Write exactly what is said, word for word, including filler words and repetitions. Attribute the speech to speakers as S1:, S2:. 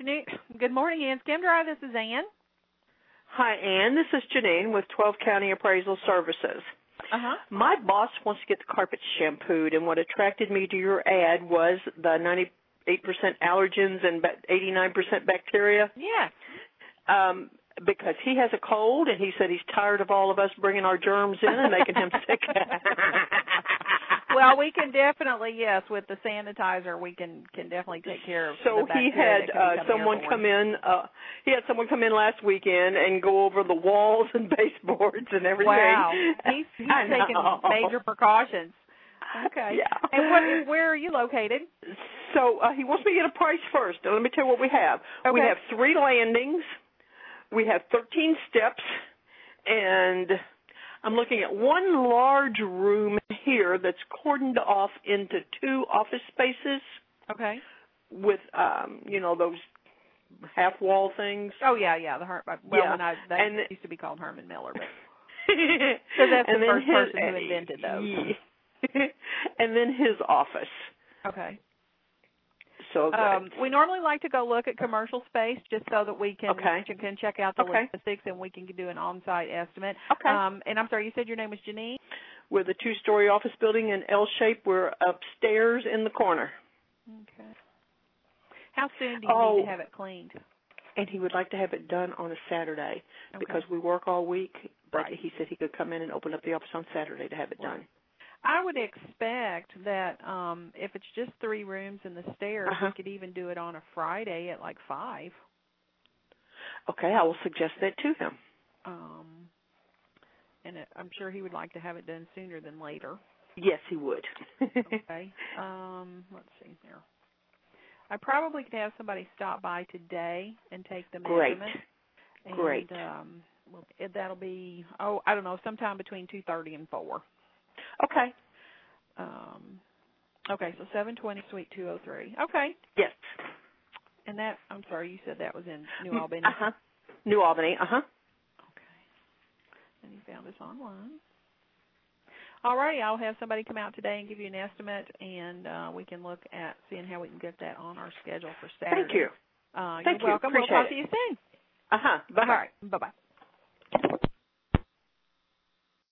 S1: afternoon. Good morning, Ann Skim Drive. This is Ann.
S2: Hi, Ann. This is Janine with twelve County Appraisal Services.
S1: Uh-huh.
S2: My boss wants to get the carpet shampooed, and what attracted me to your ad was the ninety-eight percent allergens and eighty-nine percent bacteria.
S1: Yeah.
S2: Um, because he has a cold, and he said he's tired of all of us bringing our germs in and making him sick.
S1: Well, we can definitely, yes, with the sanitizer, we can, can definitely take care of
S2: so
S1: the bacteria.
S2: he had uh, someone
S1: airborne.
S2: come in. Uh, he had someone come in last weekend and go over the walls and baseboards and everything.
S1: Wow, he's he's taking major precautions. Okay.
S2: Yeah.
S1: And what, where are you located?
S2: So uh, he wants me to get a price first. Now, let me tell you what we have.
S1: Okay.
S2: We have three landings. We have thirteen steps, and I'm looking at one large room here that's cordoned off into two office spaces.
S1: Okay.
S2: With, um, you know, those half-wall things.
S1: Oh, yeah, yeah. The Her- Well,
S2: yeah.
S1: when I, that
S2: and
S1: used to be called Herman Miller. Because that's
S2: and
S1: the first
S2: his,
S1: person who invented those.
S2: Yeah. And then his office.
S1: Okay.
S2: So
S1: um, we normally like to go look at commercial space just so that we can
S2: okay.
S1: can check out the
S2: okay.
S1: logistics and we can do an on-site estimate.
S2: Okay.
S1: Um, and I'm sorry, you said your name was Janine?
S2: We're the two-story office building in L shape. We're upstairs in the corner.
S1: Okay. How soon do you
S2: oh,
S1: need to have it cleaned?
S2: And he would like to have it done on a Saturday
S1: okay.
S2: because we work all week. But
S1: right.
S2: he said he could come in and open up the office on Saturday to have it
S1: right.
S2: done.
S1: I would expect that um, if it's just three rooms and the stairs,
S2: uh-huh.
S1: we could even do it on a Friday at like five.
S2: Okay, I will suggest that to him.
S1: Um, and it, I'm sure he would like to have it done sooner than later.
S2: Yes, he would.
S1: Okay. Um, let's see here. I probably could have somebody stop by today and take the measurement.
S2: Great.
S1: And, um, well, it, that'll be, oh, I don't know, sometime between two thirty and four.
S2: Okay.
S1: Um, okay, so seven twenty Suite two oh three. Okay.
S2: Yes.
S1: And that, I'm sorry, you said that was in New Albany?
S2: Uh-huh. New Albany, uh-huh.
S1: Okay. And you found us online. All righty, I'll have somebody come out today and give you an estimate, and uh, we can look at seeing how we can get that on our schedule for Saturday.
S2: Thank you.
S1: Uh,
S2: Thank
S1: you're welcome.
S2: You.
S1: We'll talk
S2: it.
S1: to you soon.
S2: Uh-huh. Bye-bye.
S1: All right. Bye-bye.